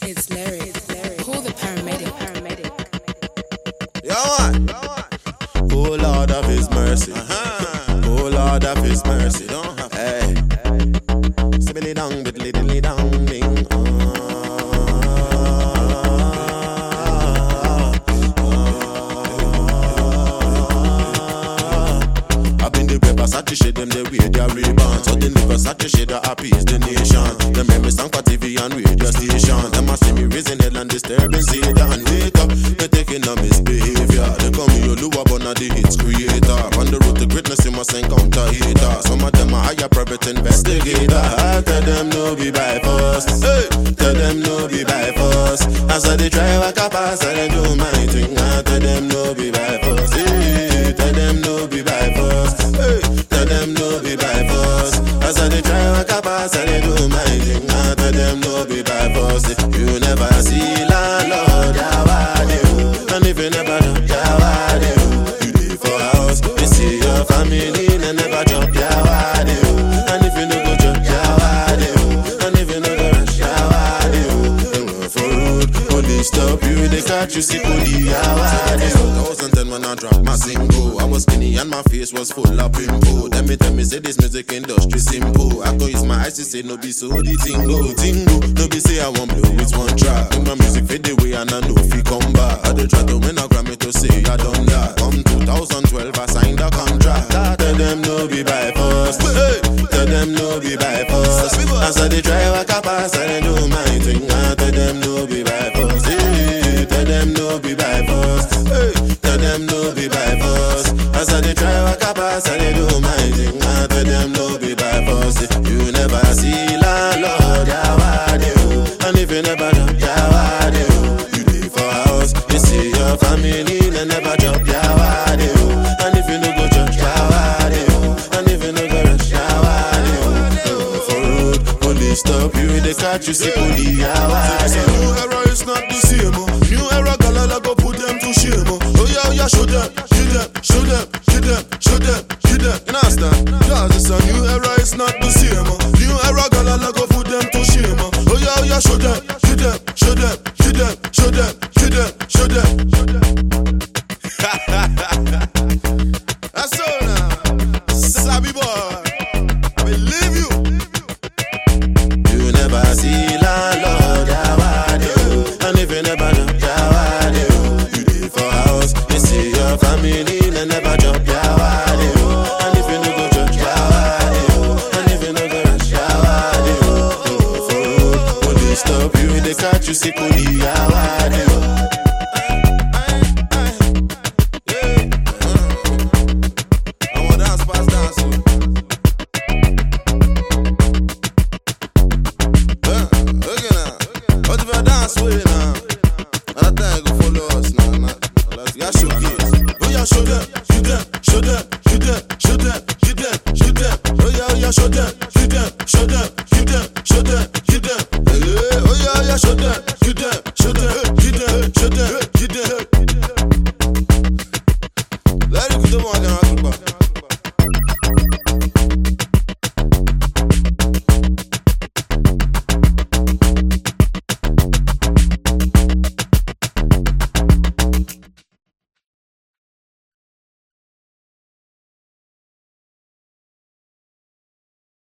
It's Larry. Call the paramedic. Yo, what? Oh Lord of His mercy. Oh Lord of His mercy. Hey. Sibbly dong, biddly diddly dong, ding. I've been the paper, satisfied them the way they rebound. So the niggas satisfied the appease the nation. Them hear me song for TV and radio station. Them a see me raising hell and disturbing Satan. Wake up, they taking a misbehavior. They call me Oluwa, but not the hits creator. On the road to greatness, you must encounter hater. Some of them are higher private investigator. I tell them no be by force. Hey, tell them no be by force. As I they try walk up, as I do my thing. I tell them no be by force. Hey, tell them no be by force. Hey, tell them no be by force. As I they try walk up, as I do my thing. I tell them no be by force. You never see landlord, and if you never know, you live for house. You see your family, they never drop and if you no go drop and if you no go rush they run for road. Police stop you, they catch you, see police 2010 when I dropped my single, I was skinny and my face was full of pimple. Tell me say this music industry simple. I go use my eyes to say no be so the tingo. No be say I won't blow with one track. When my music fade away and I know if you come back, I don't try to win a Grammy to say I done that. Come 2012 I signed a contract. Tell them no be by force. Hey, tell them no be by force. As I they try walk up, as I do my thing. I tell them no be by force. Hey, tell them no be by force. Hey, tell them no be by force. As I they try walk up, as I do my thing. I tell them no be by force. You never see landlord, and if you never know, you live for house. You see your family, they never drop and if you no go church, and if you no go rush, for road, police stop you, they catch you, see police. New era is not the same. New era, galala go put them to shame. Oh yeah, show them. You understand? Cause it's a new era, it's not the same. New era, galala go put them to shame. Oh yeah, show them. That's all now. Sabi boy, I believe you. You never see landlord, and if you never know, you live for house. You see your family, they never drop and if you no go church, and if you no go rush, for road, police stop you, they catch you, see police. Show them.